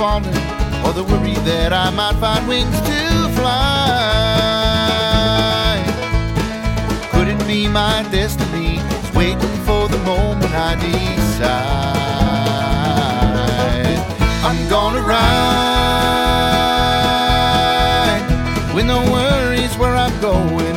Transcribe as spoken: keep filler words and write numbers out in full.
falling, or the worry that I might find wings to fly. Could it be my destiny is waiting for the moment I decide? I'm gonna ride with no worries where I'm going.